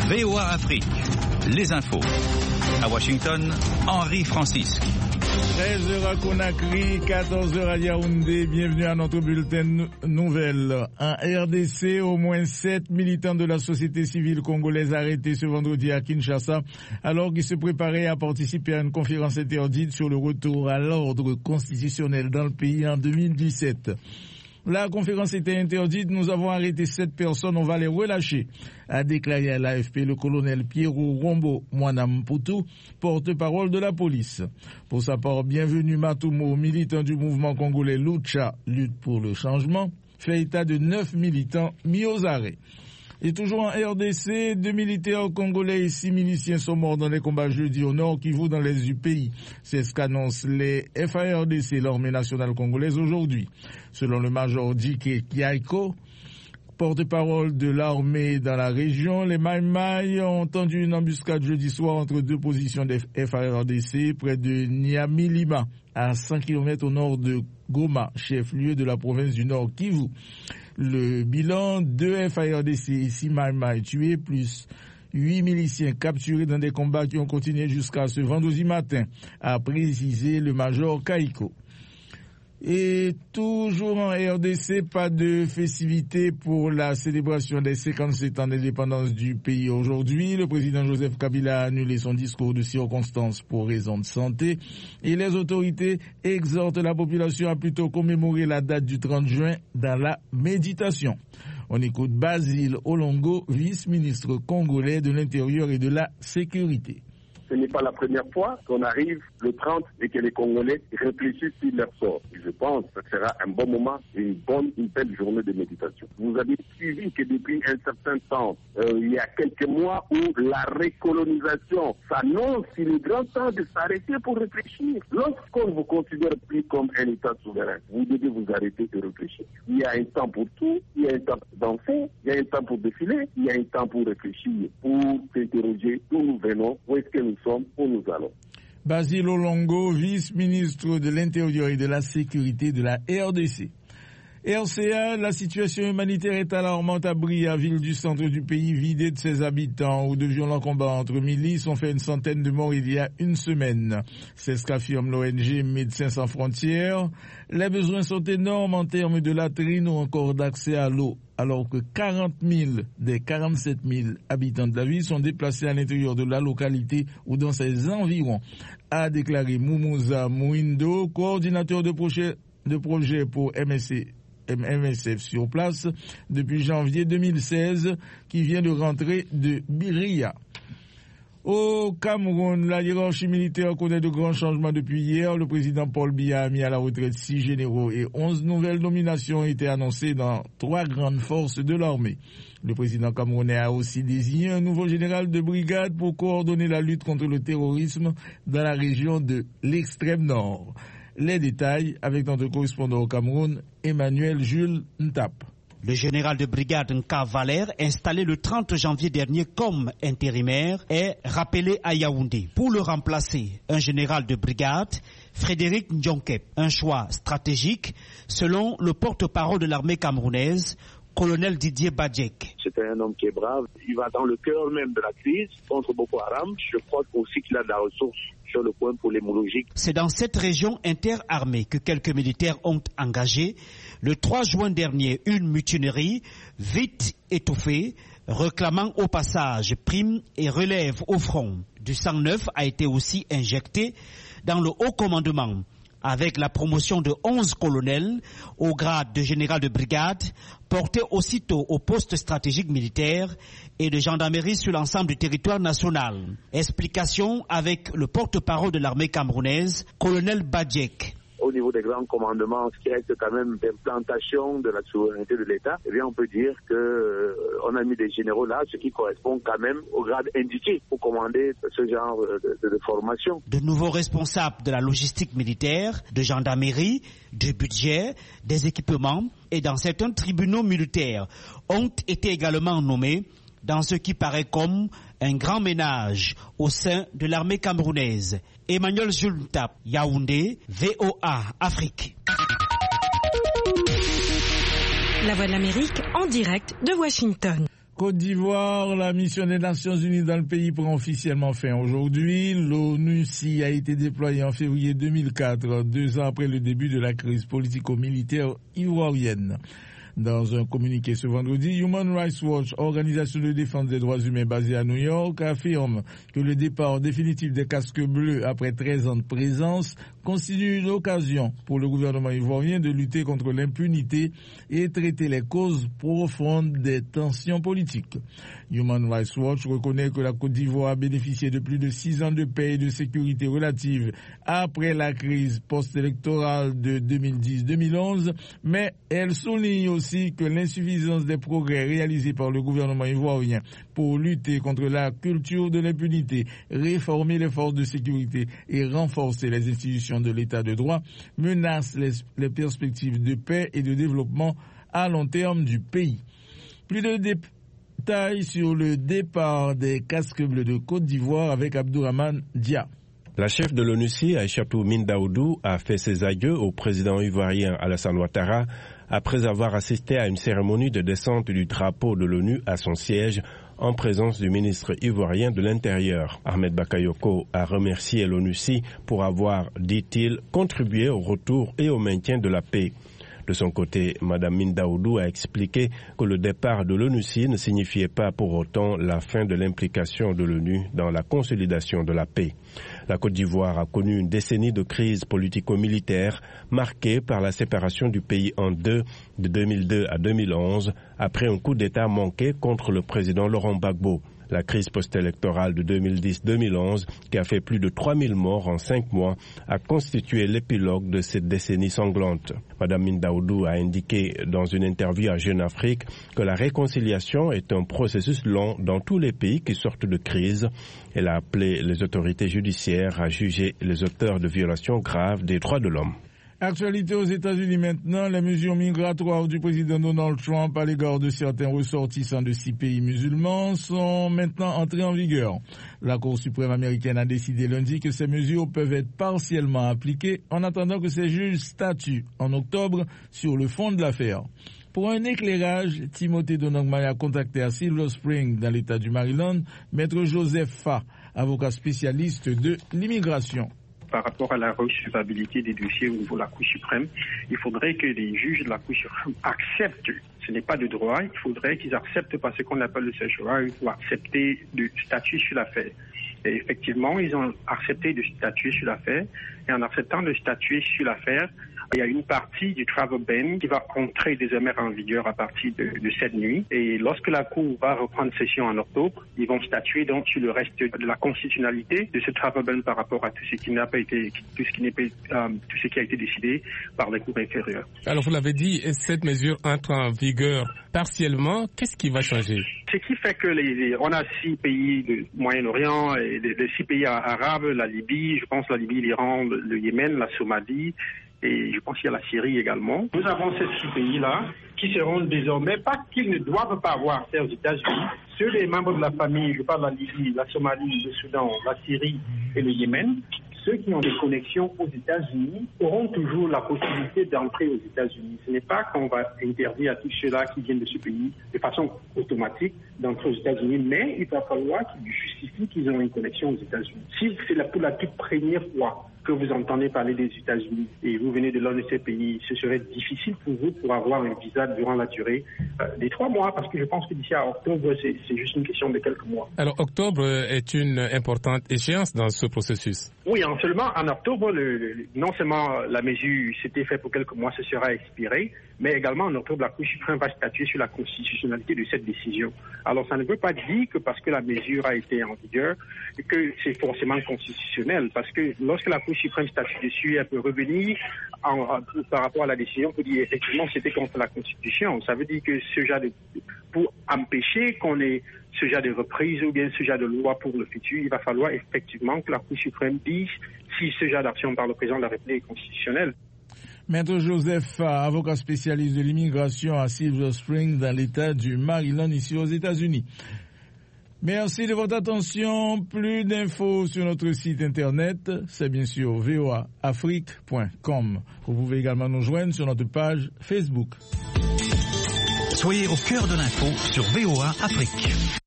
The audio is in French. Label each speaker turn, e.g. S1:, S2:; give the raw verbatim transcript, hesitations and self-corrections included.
S1: V O A Afrique, les infos. À Washington, Henri Francis.
S2: treize heures à Conakry, quatorze heures à Yaoundé. Bienvenue à notre bulletin nouvelle. En R D C, au moins sept militants de la société civile congolaise arrêtés ce vendredi à Kinshasa alors qu'ils se préparaient à participer à une conférence interdite sur le retour à l'ordre constitutionnel dans le pays en deux mille dix-sept. La conférence était interdite, nous avons arrêté sept personnes, on va les relâcher, a déclaré à l'A F P le colonel Pierrot Rombo Mwanamputu, porte-parole de la police. Pour sa part, Bienvenu Matumo, militant du mouvement congolais Lucha, lutte pour le changement, fait état de neuf militants mis aux arrêts. Et toujours en R D C, deux militaires congolais et six miliciens sont morts dans les combats jeudi au nord Kivu dans l'est du pays. C'est ce qu'annoncent les F A R D C, l'armée nationale congolaise, aujourd'hui. Selon le major Dike Kiaiko, porte-parole de l'armée dans la région, les Maïmaï ont tendu une embuscade jeudi soir entre deux positions des F A R D C près de Nyamilima, à cent kilomètres au nord de Goma, chef-lieu de la province du Nord Kivu. Le bilan, deux F A R D C et six Maïmaï tués, plus huit miliciens capturés dans des combats qui ont continué jusqu'à ce vendredi matin, a précisé le major Kaiko. Et toujours en R D C, pas de festivité pour la célébration des cinquante-sept ans d'indépendance du pays aujourd'hui. Le président Joseph Kabila a annulé son discours de circonstance pour raison de santé et les autorités exhortent la population à plutôt commémorer la date du trente juin dans la méditation. On écoute Basile Olongo, vice-ministre congolais de l'Intérieur et de la Sécurité.
S3: Ce n'est pas la première fois qu'on arrive le trente et que les Congolais réfléchissent sur leur sort. Et je pense que ce sera un bon moment et une bonne, une belle journée de méditation. Vous avez suivi que depuis un certain temps, euh, il y a quelques mois où la recolonisation s'annonce, il est grand temps de s'arrêter pour réfléchir. Lorsqu'on ne vous considère plus comme un État souverain, vous devez vous arrêter de réfléchir. Il y a un temps pour tout, il y a un temps pour danser, il y a un temps pour défiler, il y a un temps pour réfléchir, pour s'interroger d'où nous venons, où est-ce que nous sommes, où nous allons.
S2: Basile Olongo, vice-ministre de l'Intérieur et de la Sécurité de la R D C. R C A, la situation humanitaire est alarmante à Bria, ville du centre du pays vidée de ses habitants, où de violents combats entre milices ont fait une centaine de morts il y a une semaine. C'est ce qu'affirme l'O N G Médecins sans frontières. Les besoins sont énormes en termes de latrines ou encore d'accès à l'eau, alors que quarante mille des quarante-sept mille habitants de la ville sont déplacés à l'intérieur de la localité ou dans ses environs, a déclaré Moumouza Mouindo, coordinateur de projet, de projet pour M S C. M S F sur place depuis janvier deux mille seize, qui vient de rentrer de Biria. Au Cameroun, la hiérarchie militaire connaît de grands changements depuis hier. Le président Paul Biya a mis à la retraite six généraux et onze nouvelles nominations ont été annoncées dans trois grandes forces de l'armée. Le président camerounais a aussi désigné un nouveau général de brigade pour coordonner la lutte contre le terrorisme dans la région de l'extrême nord. Les détails avec notre correspondant au Cameroun, Emmanuel Jules Ntap.
S4: Le général de brigade Nka Valère, installé le trente janvier dernier comme intérimaire, est rappelé à Yaoundé. Pour le remplacer, un général de brigade, Frédéric Ndjonkep. Un choix stratégique, selon le porte-parole de l'armée camerounaise, colonel Didier Badjek.
S5: C'est un homme qui est brave. Il va dans le cœur même de la crise contre Boko Haram. Je crois aussi qu'il a de la ressource sur le point polémologique.
S4: C'est dans cette région interarmée que quelques militaires ont engagé le trois juin dernier une mutinerie vite étouffée, réclamant au passage primes et relève au front. Du sang neuf a été aussi injecté dans le haut commandement, avec la promotion de onze colonels au grade de général de brigade, portés aussitôt au poste stratégique militaire et de gendarmerie sur l'ensemble du territoire national. Explication avec le porte-parole de l'armée camerounaise, colonel Badjek.
S5: Au niveau des grands commandements, ce qui reste quand même d'implantation de la souveraineté de l'État, eh bien on peut dire que euh, on a mis des généraux là, ce qui correspond quand même au grade indiqué pour commander ce genre de, de, de formation.
S4: De nouveaux responsables de la logistique militaire, de gendarmerie, du budget, des équipements et dans certains tribunaux militaires ont été également nommés dans ce qui paraît comme un grand ménage au sein de l'armée camerounaise. Emmanuel Jultap, Yaoundé, V O A Afrique.
S6: La Voix de l'Amérique en direct de Washington.
S2: Côte d'Ivoire, la mission des Nations Unies dans le pays prend officiellement fin aujourd'hui. L'ONUCI a été déployée en février deux mille quatre, deux ans après le début de la crise politico-militaire ivoirienne. Dans un communiqué ce vendredi, Human Rights Watch, organisation de défense des droits humains basée à New York, affirme que le départ définitif des casques bleus après treize ans de présence constitue une occasion pour le gouvernement ivoirien de lutter contre l'impunité et traiter les causes profondes des tensions politiques. Human Rights Watch reconnaît que la Côte d'Ivoire a bénéficié de plus de six ans de paix et de sécurité relative après la crise post-électorale de deux mille dix deux mille onze, mais elle souligne aussi que l'insuffisance des progrès réalisés par le gouvernement ivoirien pour lutter contre la culture de l'impunité, réformer les forces de sécurité et renforcer les institutions de l'état de droit menace les, les perspectives de paix et de développement à long terme du pays. Plus de détails sur le départ des casques bleus de Côte d'Ivoire avec Abdourahmane Dia.
S6: La chef de l'ONUCI, Aïchatou Mindaoudou, a fait ses adieux au président ivoirien Alassane Ouattara après avoir assisté à une cérémonie de descente du drapeau de l'ONU à son siège en présence du ministre ivoirien de l'Intérieur. Ahmed Bakayoko a remercié l'ONUCI pour avoir, dit-il, contribué au retour et au maintien de la paix. De son côté, Mme Mindaoudou a expliqué que le départ de l'ONUCI ne signifiait pas pour autant la fin de l'implication de l'ONU dans la consolidation de la paix. La Côte d'Ivoire a connu une décennie de crise politico-militaire marquée par la séparation du pays en deux de deux mille deux à deux mille onze après un coup d'État manqué contre le président Laurent Gbagbo. La crise post-électorale de deux mille dix deux mille onze, qui a fait plus de trois mille morts en cinq mois, a constitué l'épilogue de cette décennie sanglante. Madame Mindaoudou a indiqué dans une interview à Jeune Afrique que la réconciliation est un processus long dans tous les pays qui sortent de crise. Elle a appelé les autorités judiciaires à juger les auteurs de violations graves des droits de l'homme.
S2: Actualité aux États-Unis maintenant, les mesures migratoires du président Donald Trump à l'égard de certains ressortissants de six pays musulmans sont maintenant entrées en vigueur. La Cour suprême américaine a décidé lundi que ces mesures peuvent être partiellement appliquées en attendant que ces juges statuent en octobre sur le fond de l'affaire. Pour un éclairage, Timothée Donogmaye a contacté à Silver Spring, dans l'État du Maryland, Maître Joseph Fa, avocat spécialiste de l'immigration.
S7: Par rapport à la recevabilité des dossiers au niveau de la Cour suprême, il faudrait que les juges de la Cour suprême acceptent. Ce n'est pas de droit, il faudrait qu'ils acceptent par ce qu'on appelle le certiorari ou accepter de statuer sur l'affaire. Et effectivement, ils ont accepté de statuer sur l'affaire. Et en acceptant de statuer sur l'affaire, il y a une partie du travel ban qui va entrer désormais en vigueur à partir de, de cette nuit. Et lorsque la Cour va reprendre session en octobre, ils vont statuer donc sur le reste de la constitutionnalité de ce travel ban par rapport à tout ce qui n'a pas été, tout ce qui n'est pas, euh, tout ce qui a été décidé par les cours inférieures.
S8: Alors vous l'avez dit, cette mesure entre en vigueur partiellement. Qu'est-ce qui va changer?
S7: Ce qui fait que les, les, on a six pays du Moyen-Orient et les, les six pays arabes, la Libye, je pense la Libye, l'Iran, le, le Yémen, la Somalie. Et je pense qu'il y a la Syrie également. Nous avons ces six pays-là qui seront désormais, pas qu'ils ne doivent pas avoir affaire aux États-Unis. Ceux des membres de la famille, je parle de la Libye, la Somalie, le Soudan, la Syrie et le Yémen, ceux qui ont des connexions aux États-Unis auront toujours la possibilité d'entrer aux États-Unis. Ce n'est pas qu'on va interdire à tous ceux-là qui viennent de ce pays de façon automatique d'entrer aux États-Unis, mais il va falloir qu'ils justifient qu'ils ont une connexion aux États-Unis. Si c'est pour la toute première fois que vous entendez parler des États-Unis et vous venez de l'un de ces pays, ce serait difficile pour vous pour avoir un visa durant la durée euh, des trois mois, parce que je pense que d'ici à octobre, c'est, c'est juste une question de quelques mois.
S8: Alors, octobre est une importante échéance dans ce processus.
S7: Oui, en seulement en octobre, le, le, non seulement la mesure s'était faite pour quelques mois, ce sera expiré, mais également en octobre, la Cour suprême va statuer sur la constitutionnalité de cette décision. Alors, ça ne veut pas dire que parce que la mesure a été en vigueur, que c'est forcément constitutionnel, parce que lorsque la Cour suprême statue dessus, elle peut revenir en, en, par rapport à la décision pour dire effectivement c'était contre la Constitution. Ça veut dire que ce genre de, pour empêcher qu'on ait ce genre de reprise ou bien ce genre de loi pour le futur, il va falloir effectivement que la Cour suprême dise si ce genre d'action par le président de la République est constitutionnel.
S2: Maître Joseph, avocat spécialiste de l'immigration à Silver Spring dans l'État du Maryland, ici aux États-Unis. Merci de votre attention. Plus d'infos sur notre site internet, c'est bien sûr v o a afrique point com. Vous pouvez également nous joindre sur notre page Facebook.
S1: Soyez au cœur de l'info sur V O A Afrique.